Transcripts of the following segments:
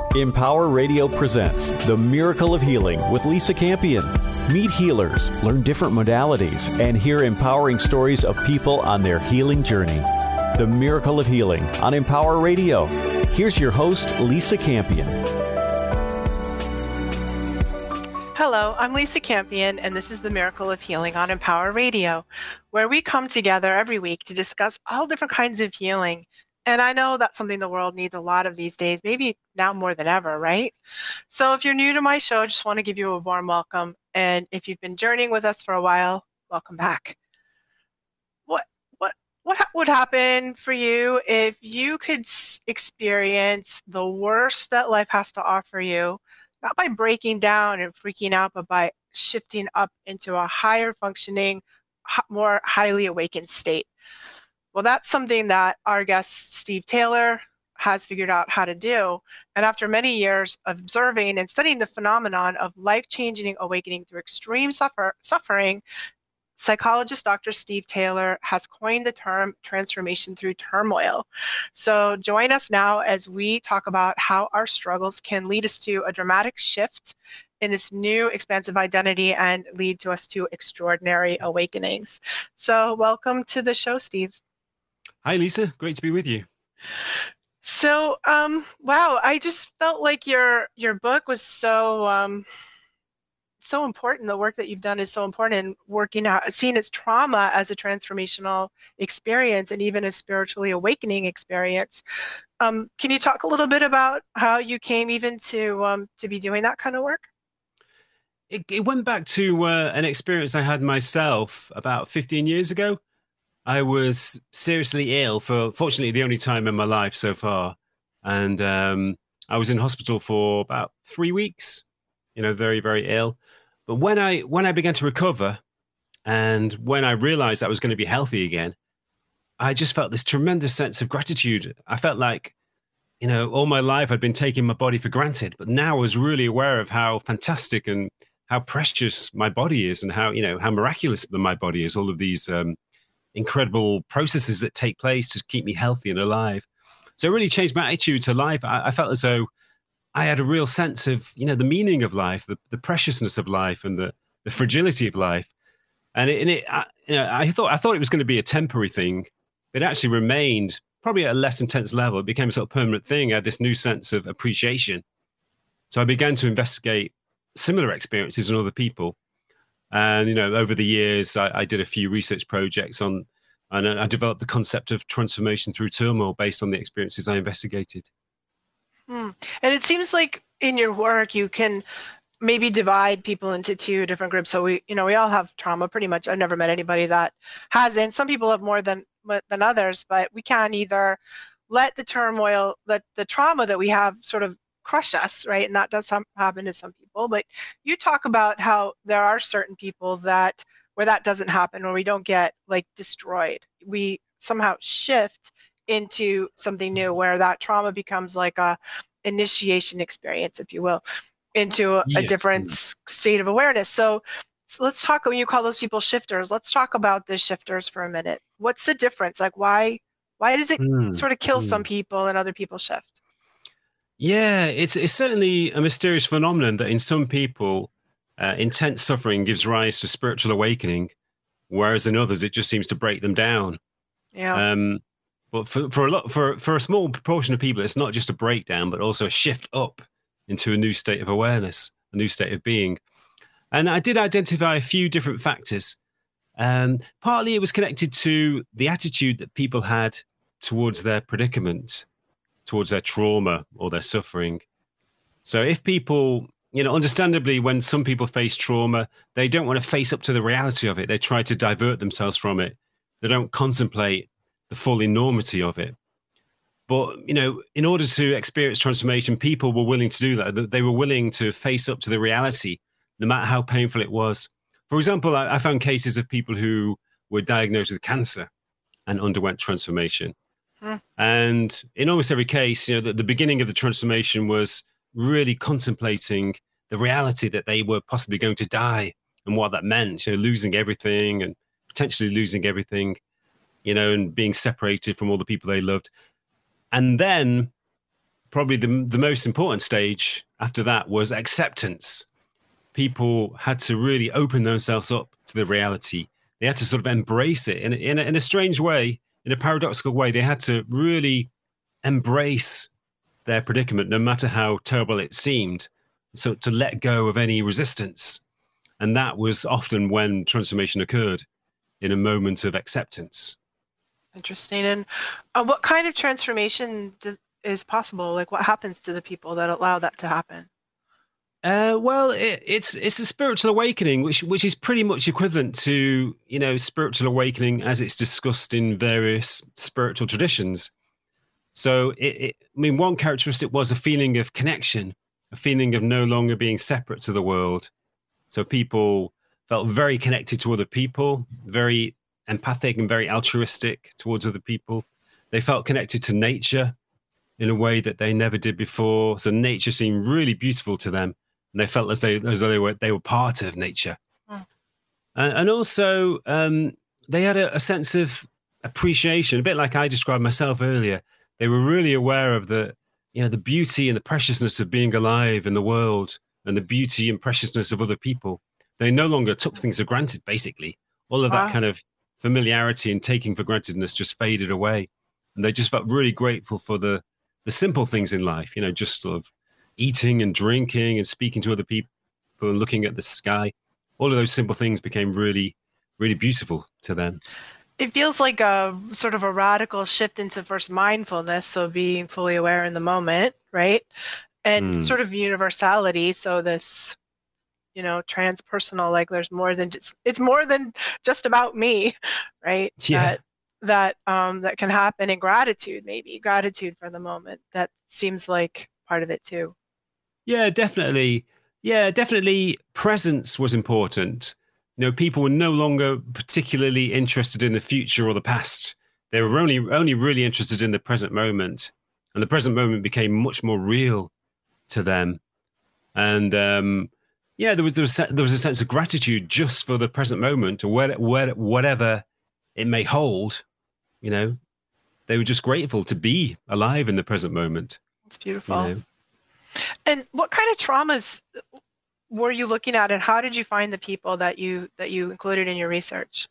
Empower Radio presents The Miracle of Healing with Lisa Campion. Meet healers, learn different modalities, and hear empowering stories of people on their healing journey. The Miracle of Healing on Empower Radio. Here's your host, Lisa Campion. Hello, I'm Lisa Campion, and this is The Miracle of Healing on Empower Radio, where we come together every week to discuss all different kinds of healing. And I know that's something the world needs a lot of these days, maybe now more than ever, right? So if you're new to my show, I just want to give you a warm welcome. And if you've been journeying with us for a while, welcome back. What would happen for you if you could experience the worst that life has to offer you, not by breaking down and freaking out, but by shifting up into a higher functioning, more highly awakened state? Well, that's something that our guest, Steve Taylor, has figured out how to do. And after many years of observing and studying the phenomenon of life-changing awakening through extreme suffering, psychologist Dr. Steve Taylor has coined the term transformation through turmoil. So join us now as we talk about how our struggles can lead us to a dramatic shift in this new expansive identity and lead to us to extraordinary awakenings. So welcome to the show, Steve. Hi, Lisa. Great to be with you. So, wow, I just felt like your book was so important. The work that you've done is so important in working out, seeing its trauma as a transformational experience and even a spiritually awakening experience. Can you talk a little bit about how you came even to be doing that kind of work? It went back to an experience I had myself about 15 years ago. I was seriously ill for, fortunately, the only time in my life so far. And I was in hospital for about 3 weeks, very, very ill. But when I began to recover and when I realized I was going to be healthy again, I just felt this tremendous sense of gratitude. I felt like, all my life I'd been taking my body for granted, but now I was really aware of how fantastic and how precious my body is and how miraculous my body is, all of these incredible processes that take place to keep me healthy and alive. So it really changed my attitude to life. I felt as though I had a real sense of, the meaning of life, the preciousness of life and the fragility of life. And I thought it was going to be a temporary thing. It actually remained probably at a less intense level. It became a sort of permanent thing. I had this new sense of appreciation. So I began to investigate similar experiences in other people. And, over the years, I did a few research projects and I developed the concept of transformation through turmoil based on the experiences I investigated. And it seems like in your work, you can maybe divide people into two different groups. So we all have trauma pretty much. I've never met anybody that hasn't. Some people have more than others, but we can either let the turmoil, let the trauma that we have sort of crush us, right? And that does happen to some people. But you talk about how there are certain people where that doesn't happen, where we don't get destroyed. We somehow shift into something new, where that trauma becomes like a initiation experience, if you will, into a different state of awareness. So let's talk, when you call those people shifters, let's talk about the shifters for a minute. What's the difference? Why does it sort of kill some people and other people shift? Yeah, it's certainly a mysterious phenomenon that in some people, intense suffering gives rise to spiritual awakening, whereas in others it just seems to break them down. Yeah. But for a small proportion of people, it's not just a breakdown, but also a shift up into a new state of awareness, a new state of being. And I did identify a few different factors. Partly it was connected to the attitude that people had towards their predicament, towards their trauma or their suffering. So if people, understandably, when some people face trauma, they don't want to face up to the reality of it. They try to divert themselves from it. They don't contemplate the full enormity of it. But, in order to experience transformation, people were willing to do that. They were willing to face up to the reality, no matter how painful it was. For example, I found cases of people who were diagnosed with cancer and underwent transformation. And in almost every case, the beginning of the transformation was really contemplating the reality that they were possibly going to die and what that meant, losing everything and potentially losing everything, and being separated from all the people they loved. And then probably the most important stage after that was acceptance. People had to really open themselves up to the reality. They had to sort of embrace it in a strange way, in a paradoxical way. They had to really embrace their predicament, no matter how terrible it seemed. So to let go of any resistance. And that was often when transformation occurred, in a moment of acceptance. Interesting. And what kind of transformation is possible? Like, what happens to the people that allow that to happen? Well, it's a spiritual awakening, which is pretty much equivalent to, spiritual awakening as it's discussed in various spiritual traditions. So, one characteristic was a feeling of connection, a feeling of no longer being separate to the world. So people felt very connected to other people, very empathic and very altruistic towards other people. They felt connected to nature in a way that they never did before. So nature seemed really beautiful to them, and they felt as though they were part of nature. Mm. And also, they had a sense of appreciation, a bit like I described myself earlier. They were really aware of the beauty and the preciousness of being alive in the world, and the beauty and preciousness of other people. They no longer took things for granted, basically. All of that kind of familiarity and taking for grantedness just faded away. And they just felt really grateful for the simple things in life, just sort of eating and drinking and speaking to other people and looking at the sky. All of those simple things became really, really beautiful to them. It feels like a sort of a radical shift into first mindfulness, so being fully aware in the moment, right? And sort of universality. So this, transpersonal, like there's more than it's more than just about me, right? Yeah. That can happen in gratitude for the moment. That seems like part of it too. Yeah, definitely. Yeah, definitely. Presence was important. People were no longer particularly interested in the future or the past. They were only really interested in the present moment, and the present moment became much more real to them. And there was a sense of gratitude just for the present moment, or whatever it may hold. They were just grateful to be alive in the present moment. It's beautiful. And what kind of traumas were you looking at, and how did you find the people that you included in your research?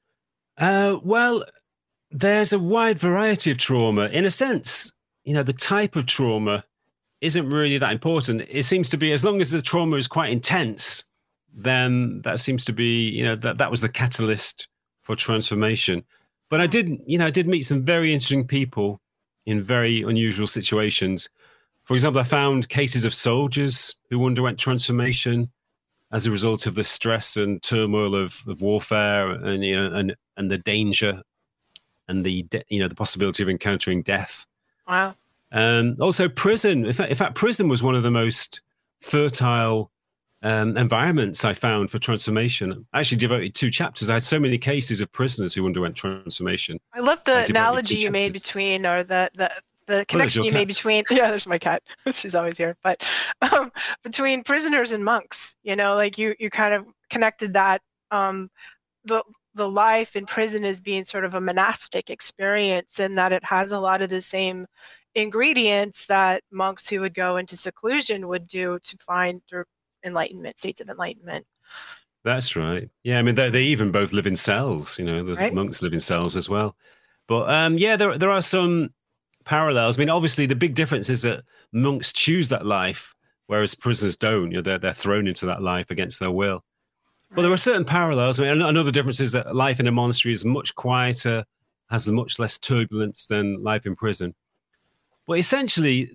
Well, there's a wide variety of trauma. In a sense, the type of trauma isn't really that important. It seems to be, as long as the trauma is quite intense, then that seems to be, that was the catalyst for transformation. But I did meet some very interesting people in very unusual situations. For example, I found cases of soldiers who underwent transformation as a result of the stress and turmoil of warfare and the danger and the possibility of encountering death. Wow. Also prison. In fact, prison was one of the most fertile environments I found for transformation. I actually devoted 2 chapters. I had so many cases of prisoners who underwent transformation. I love the analogy you made between, or the connection you made between. Yeah, there's my cat. She's always here. But between prisoners and monks, like you kind of connected that the life in prison as being sort of a monastic experience, and that it has a lot of the same ingredients that monks who would go into seclusion would do to find their enlightenment, states of enlightenment. That's right. Yeah, I mean, they even both live in cells. The right? Monks live in cells as well. But there are some parallels. I mean, obviously, the big difference is that monks choose that life, whereas prisoners don't. They're thrown into that life against their will. But there are certain parallels. I mean, another difference is that life in a monastery is much quieter, has much less turbulence than life in prison. But essentially,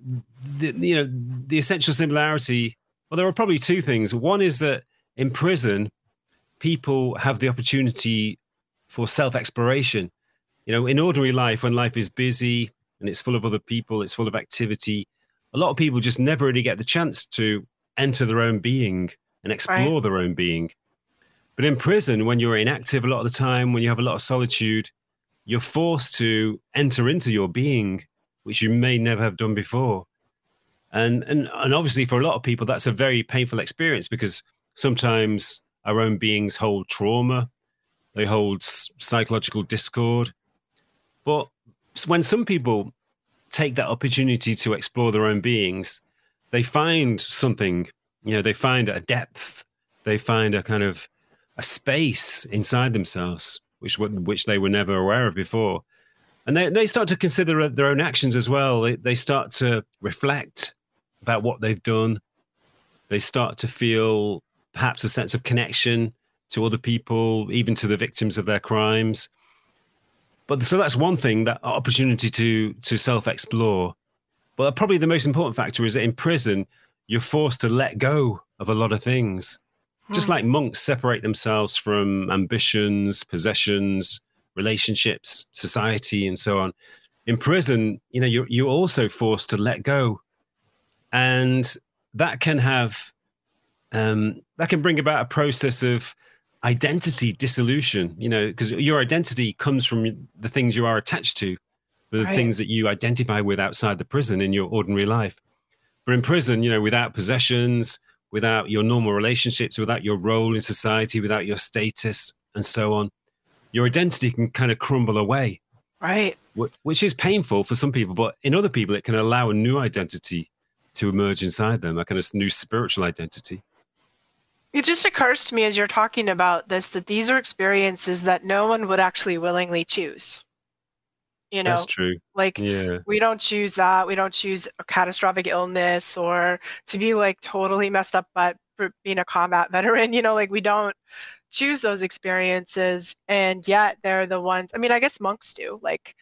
the essential similarity, well, there are probably 2 things. One is that in prison, people have the opportunity for self-exploration. In ordinary life, when life is busy and it's full of other people, it's full of activity, a lot of people just never really get the chance to enter their own being and explore their own being. But in prison, when you're inactive a lot of the time, when you have a lot of solitude, you're forced to enter into your being, which you may never have done before. And obviously for a lot of people, that's a very painful experience, because sometimes our own beings hold trauma, they hold psychological discord. But when some people take that opportunity to explore their own beings, they find something, they find a depth, they find a kind of a space inside themselves, which they were never aware of before. And they start to consider their own actions as well. They start to reflect about what they've done. They start to feel perhaps a sense of connection to other people, even to the victims of their crimes. But so that's one thing, that opportunity to self-explore. But probably the most important factor is that in prison, you're forced to let go of a lot of things. Just like monks separate themselves from ambitions, possessions, relationships, society, and so on. In prison, you're also forced to let go. And that can have, that can bring about a process of identity dissolution, because your identity comes from the things you are attached to, the things that you identify with outside the prison in your ordinary life. But in prison, without possessions, without your normal relationships, without your role in society, without your status, and so on, your identity can kind of crumble away. Right. Which is painful for some people, but in other people, it can allow a new identity to emerge inside them, a kind of new spiritual identity. It just occurs to me as you're talking about this, that these are experiences that no one would actually willingly choose. That's true. Like, we don't choose that. We don't choose a catastrophic illness or to be like totally messed up by being a combat veteran. Like we don't choose those experiences, and yet they're the ones. I mean, I guess monks do. Like,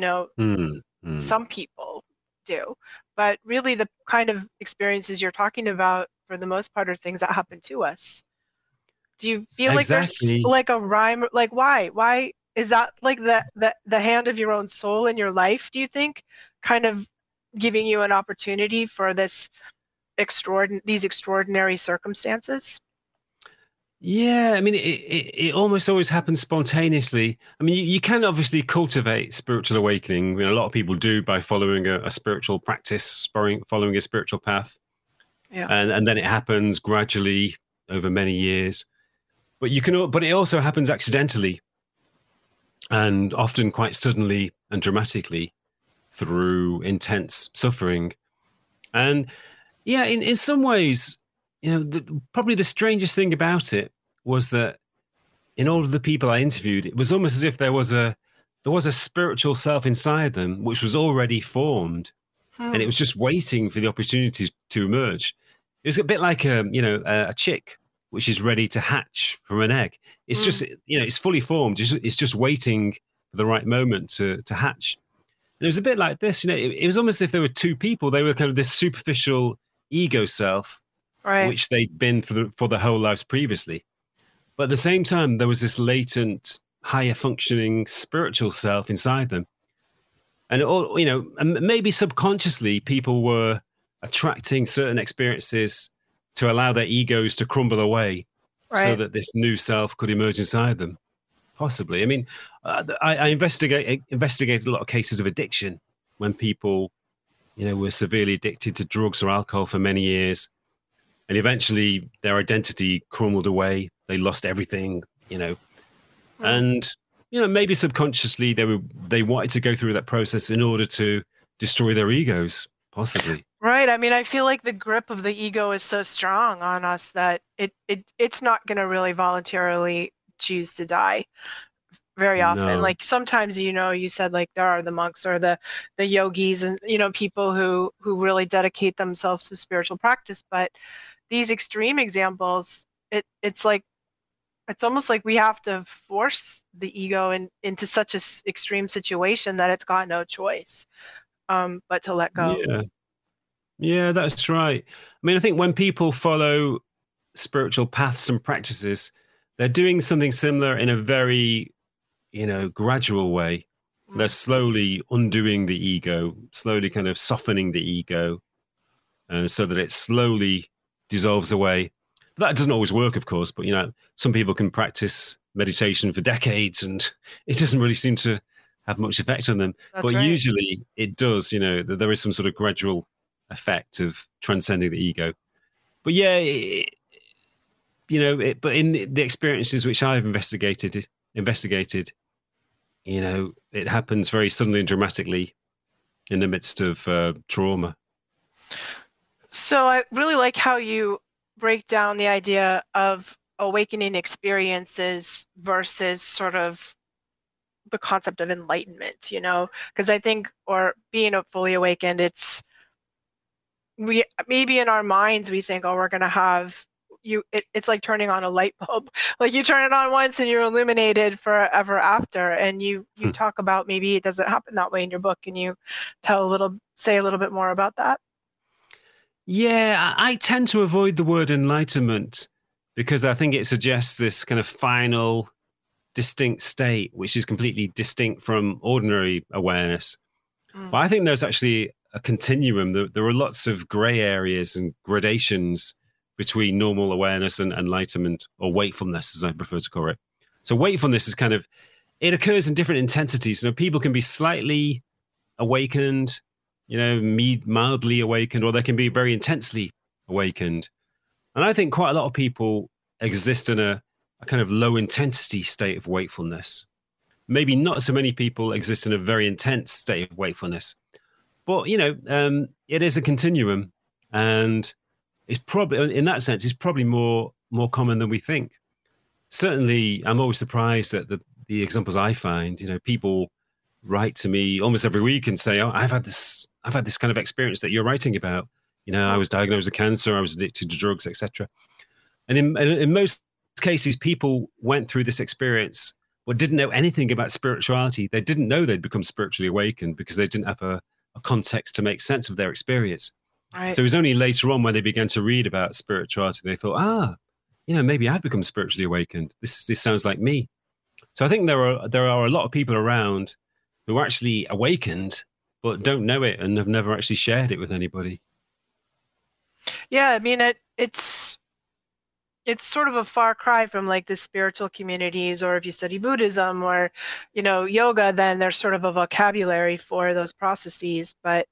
some people do, but really the kind of experiences you're talking about, for the most part, are things that happen to us. Do you feel like there's like a rhyme? Like, why? Is that like the hand of your own soul in your life, do you think, kind of giving you an opportunity for these extraordinary circumstances? Yeah, I mean, it almost always happens spontaneously. I mean, you can obviously cultivate spiritual awakening. A lot of people do by following a spiritual practice, following a spiritual path. Yeah. And then it happens gradually over many years. But it also happens accidentally, and often quite suddenly and dramatically through intense suffering. And yeah, in some ways, probably the strangest thing about it was that in all of the people I interviewed, it was almost as if there was a spiritual self inside them, which was already formed, and it was just waiting for the opportunity to emerge. It was a bit like a chick which is ready to hatch from an egg. It's just, it's fully formed. It's just waiting for the right moment to hatch. And it was a bit like this, it was almost as if there were two people. They were kind of this superficial ego self, which they'd been for their whole lives previously. But at the same time, there was this latent, higher functioning spiritual self inside them. And and maybe subconsciously, people were attracting certain experiences to allow their egos to crumble away, so that this new self could emerge inside them. Possibly. I mean, I investigated a lot of cases of addiction when people, were severely addicted to drugs or alcohol for many years, and eventually their identity crumbled away. They lost everything, and maybe subconsciously they wanted to go through that process in order to destroy their egos, possibly. Right. I mean, I feel like the grip of the ego is so strong on us that it's not going to really voluntarily choose to die very often. No. Like sometimes, you said like there are the monks or the yogis and, people who really dedicate themselves to spiritual practice. But these extreme examples, it's almost like we have to force the ego into such an extreme situation that it's got no choice but to let go. Yeah, that's right. I mean, I think when people follow spiritual paths and practices, they're doing something similar in a very, gradual way. They're slowly undoing the ego, slowly kind of softening the ego, so that it slowly dissolves away. But that doesn't always work, of course, but, some people can practice meditation for decades and it doesn't really seem to have much effect on them. But usually it does, there is some sort of gradual effect of transcending the ego. But yeah, but in the experiences which I've investigated, it happens very suddenly and dramatically. in the midst of trauma. So I really like how you break down the idea of awakening experiences versus sort of the concept of enlightenment, because I think, or being fully awakened, we maybe in our minds we think, oh, we're going to have it's like turning on a light bulb. Like you turn it on once and you're illuminated forever after. And you talk about maybe it doesn't happen that way in your book. Can you say a little bit more about that? Yeah, I tend to avoid the word enlightenment because I think it suggests this kind of final, distinct state, which is completely distinct from ordinary awareness. But I think there's actually a continuum. There are lots of gray areas and gradations between normal awareness and enlightenment, or wakefulness, as I prefer to call it. So wakefulness is it occurs in different intensities. People can be slightly awakened, mildly awakened, or they can be very intensely awakened. And I think quite a lot of people exist in a kind of low intensity state of wakefulness. Maybe not so many people exist in a very intense state of wakefulness. But, it is a continuum. And it's probably, in that sense, it's probably more common than we think. Certainly, I'm always surprised at the examples I find. People write to me almost every week and say, oh, I've had this kind of experience that you're writing about. I was diagnosed with cancer, I was addicted to drugs, etc. And in most cases, people went through this experience but didn't know anything about spirituality. They didn't know they'd become spiritually awakened because they didn't have a context to make sense of their experience. Right. So it was only later on when they began to read about spirituality, they thought, maybe I've become spiritually awakened. This sounds like me. So I think there are a lot of people around who are actually awakened but don't know it and have never actually shared it with anybody. Yeah, I mean, it's sort of a far cry from like the spiritual communities, or if you study Buddhism or, yoga, then there's sort of a vocabulary for those processes. But,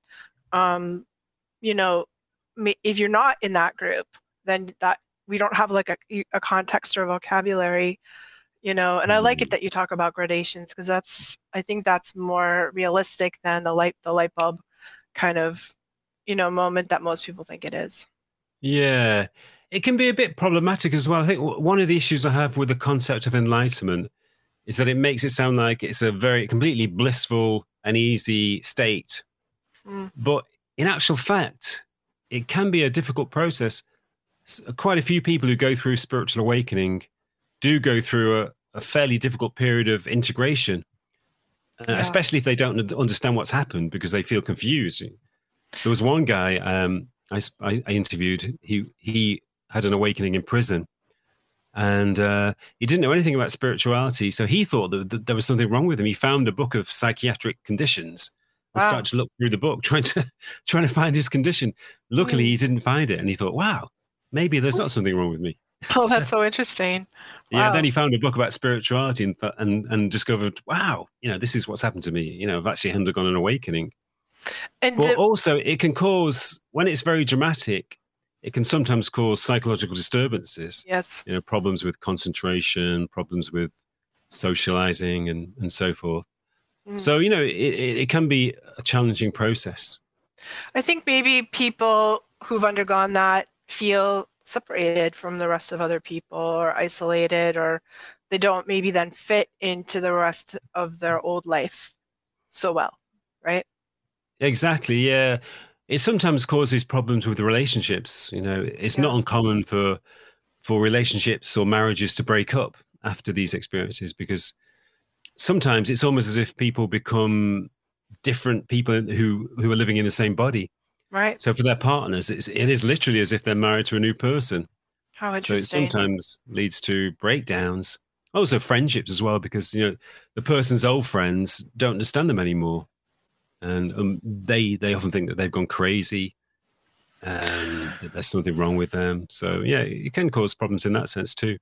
if you're not in that group, then that we don't have like a context or vocabulary, and I like it that you talk about gradations, because I think that's more realistic than the light bulb kind of, moment that most people think it is. Yeah, it can be a bit problematic as well. I think one of the issues I have with the concept of enlightenment is that it makes it sound like it's a very completely blissful and easy state. But in actual fact, it can be a difficult process. Quite a few people who go through spiritual awakening do go through a fairly difficult period of integration, especially if they don't understand what's happened because they feel confused. There was one guy I interviewed. He had an awakening in prison, and he didn't know anything about spirituality. So he thought that there was something wrong with him. He found the book of psychiatric conditions and started to look through the book, trying to find his condition. Luckily, he didn't find it, and he thought, "Wow, maybe there's not something wrong with me." Oh, that's so interesting. Wow. Yeah. Then he found a book about spirituality and discovered, wow, this is what's happened to me. I've actually undergone an awakening. But also, it can cause, when it's very dramatic, it can sometimes cause psychological disturbances. Yes. Problems with concentration, problems with socializing, and so forth. So, it can be a challenging process. I think maybe people who've undergone that feel separated from the rest of other people, or isolated, or they don't maybe then fit into the rest of their old life so well, right? Exactly, yeah. It sometimes causes problems with the relationships. It's not uncommon for relationships or marriages to break up after these experiences, because sometimes it's almost as if people become different people who are living in the same body. Right. So for their partners, it is literally as if they're married to a new person. How interesting. So it sometimes leads to breakdowns. Also friendships as well, because the person's old friends don't understand them anymore. And they often think that they've gone crazy and that there's something wrong with them. So yeah, it can cause problems in that sense too.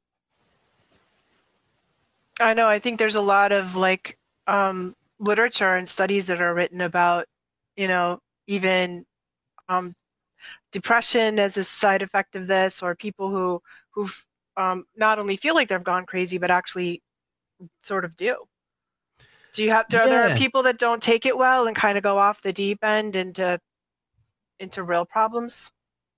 I know. I think there's a lot of literature and studies that are written about, even depression as a side effect of this, or people who've not only feel like they've gone crazy, but actually sort of do Are there Yeah, people that don't take it well and kind of go off the deep end into real problems?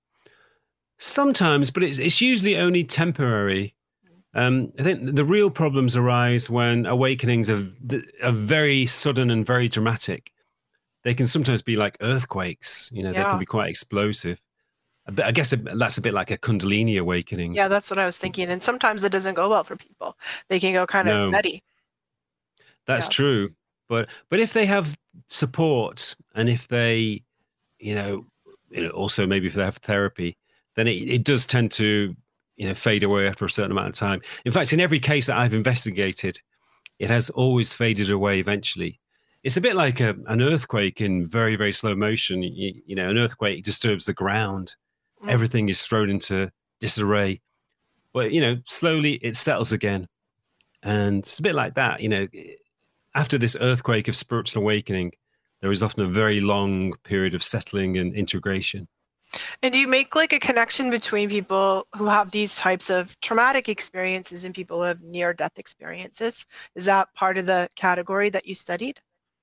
sometimes, but it's usually only temporary. I think the real problems arise when awakenings are very sudden and very dramatic. They can sometimes be like earthquakes. They can Yeah. be quite explosive. But I guess that's a bit like a Kundalini awakening. Yeah, that's what I was thinking. And sometimes it doesn't go well for people. They can go kind of No, nutty. that's Yeah. true. But if they have support, and if they, you know, also maybe if they have therapy, then it does tend to, fade away after a certain amount of time. In fact, in every case that I've investigated, it has always faded away eventually. It's a bit like an earthquake in very, very slow motion. An earthquake disturbs the ground. Mm. Everything is thrown into disarray. But, slowly it settles again. And it's a bit like that. After this earthquake of spiritual awakening, there is often a very long period of settling and integration. And do you make like a connection between people who have these types of traumatic experiences and people who have near-death experiences? Is that part of the category that you studied?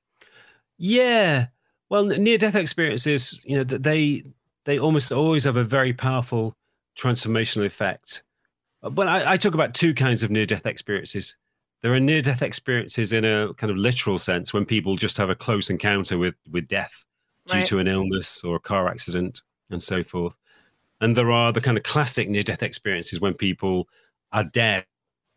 Yeah. Well, near-death experiences, that they almost always have a very powerful transformational effect. But I talk about two kinds of near-death experiences. There are near-death experiences in a kind of literal sense when people just have a close encounter with death due Right. to an illness or a car accident and so forth. And there are the kind of classic near-death experiences when people are dead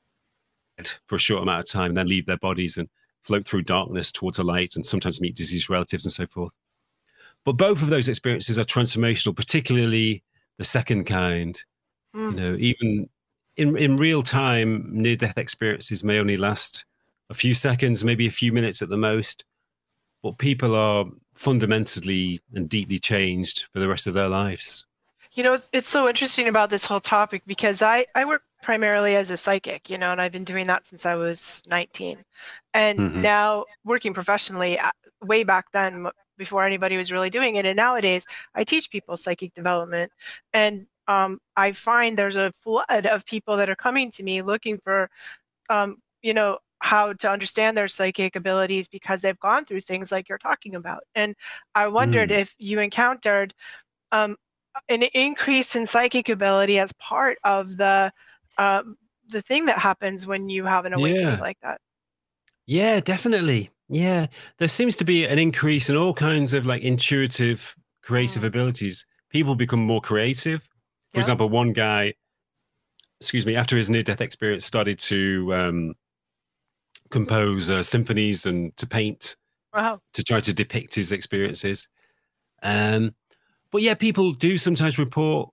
for a short amount of time and then leave their bodies and float through darkness towards a light and sometimes meet deceased relatives and so forth. But both of those experiences are transformational, particularly the second kind. Mm. Even in real time, near-death experiences may only last a few seconds, maybe a few minutes at the most, but people are fundamentally and deeply changed for the rest of their lives. It's so interesting about this whole topic because I work primarily as a psychic, and I've been doing that since I was 19. And Mm-hmm. now working professionally, way back then, before anybody was really doing it. And nowadays, I teach people psychic development. And I find there's a flood of people that are coming to me looking for, how to understand their psychic abilities because they've gone through things like you're talking about. And I wondered if you encountered um, an increase in psychic ability as part of the thing that happens when you have an awakening Yeah. like that. Yeah, definitely. Yeah. There seems to be an increase in all kinds of like intuitive, creative Mm. abilities. People become more creative. For Yeah. example, one guy, after his near-death experience, started to compose symphonies and to paint Wow. to try to depict his experiences. But yeah, people do sometimes report,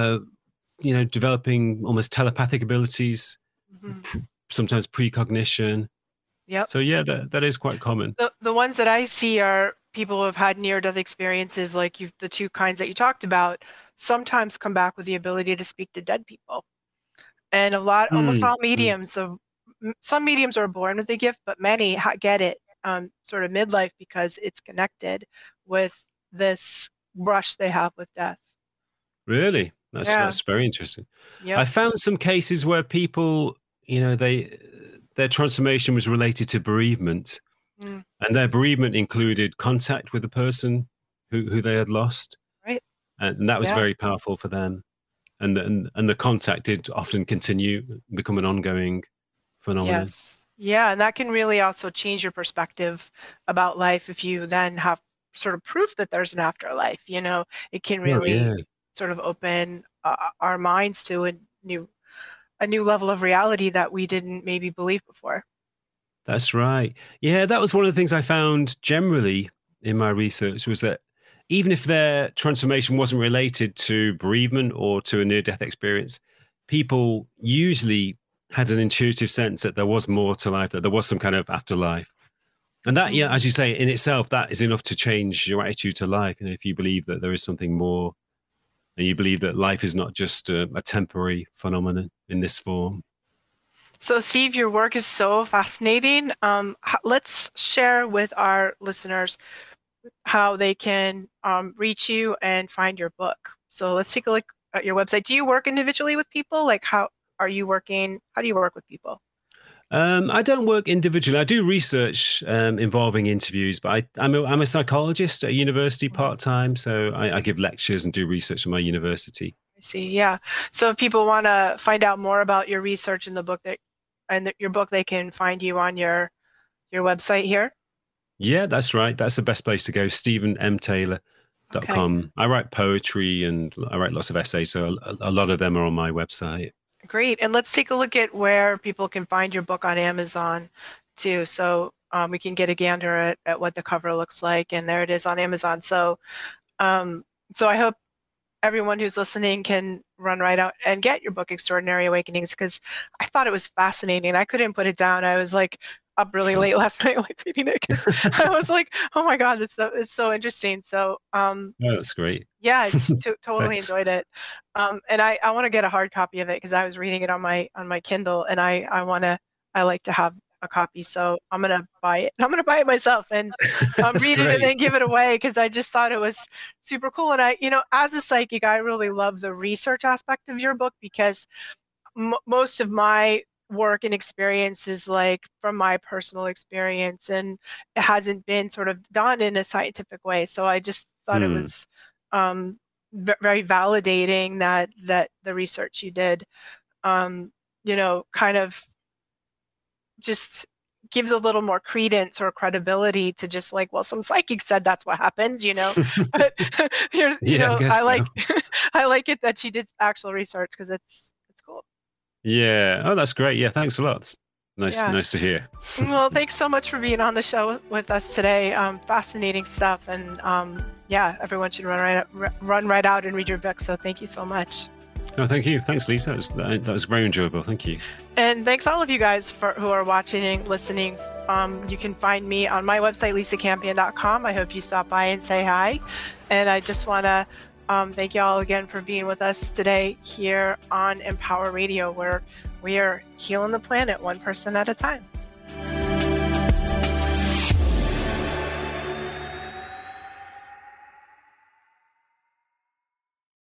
developing almost telepathic abilities, Mm-hmm. sometimes precognition. Yep. So yeah, that is quite common. The ones that I see are people who have had near-death experiences, like the two kinds that you talked about, sometimes come back with the ability to speak to dead people. And almost all mediums, some mediums are born with the gift, but many get it sort of midlife because it's connected with this brush they have with death. Really? Yeah. That's very interesting. Yep. I found some cases where people, their transformation was related to bereavement, Mm. and their bereavement included contact with the person who they had lost, Right. and that was Yeah. very powerful for them. And the contact did often continue, become an ongoing phenomenon. Yes. Yeah, and that can really also change your perspective about life if you then have sort of proof that there's an afterlife. It can Oh yeah, really sort of open our minds to a new level of reality that we didn't maybe believe before. that's right. Yeah, that was one of the things I found generally in my research was that even if their transformation wasn't related to bereavement or to a near-death experience, people usually had an intuitive sense that there was more to life, that there was some kind of afterlife. And that, yeah, as you say, in itself, that is enough to change your attitude to life. If you believe that there is something more, and you believe that life is not just a temporary phenomenon in this form. So, Steve, your work is so fascinating. Let's share with our listeners how they can reach you and find your book. So let's take a look at your website. Do you work individually with people? Like how are you working? How do you work with people? I don't work individually. I do research involving interviews, but I'm a psychologist at university part-time. So I give lectures and do research at my university. I see. Yeah. So if people want to find out more about your research in the book your book, they can find you on your website here. Yeah, that's right. That's the best place to go. StephenMTaylor.com. Okay. I write poetry and I write lots of essays. So a lot of them are on my website. Great. And let's take a look at where people can find your book on Amazon too. So we can get a gander at what the cover looks like. And there it is on Amazon. So I hope everyone who's listening can run right out and get your book, Extraordinary Awakenings, because I thought it was fascinating. I couldn't put it down. I was like up really late last night reading it. I was like, oh my God, it's so interesting. So that's great. Yeah, I just totally enjoyed it. And I want to get a hard copy of it because I was reading it on my Kindle, and I like to have a copy. So I'm gonna buy it. I'm gonna buy it myself and read it and then give it away because I just thought it was super cool. And as a psychic, I really love the research aspect of your book because most of my work and experience is like from my personal experience, and it hasn't been sort of done in a scientific way. So I just thought it was very validating that the research you did, kind of just gives a little more credence or credibility to just like, well, some psychic said that's what happens, But here's, I like it that she did actual research because it's cool. Yeah. Oh, that's great. Yeah. Thanks a lot. Nice to hear. Well, thanks so much for being on the show with us today. Fascinating stuff, and everyone should run right out and read your book. So thank you so much. No, thank you. Thanks, Lisa. That was very enjoyable. Thank you. And thanks all of you guys who are watching and listening. You can find me on my website, lisacampion.com. I hope you stop by and say hi. And I just want to thank you all again for being with us today here on Empower Radio, where we are healing the planet one person at a time.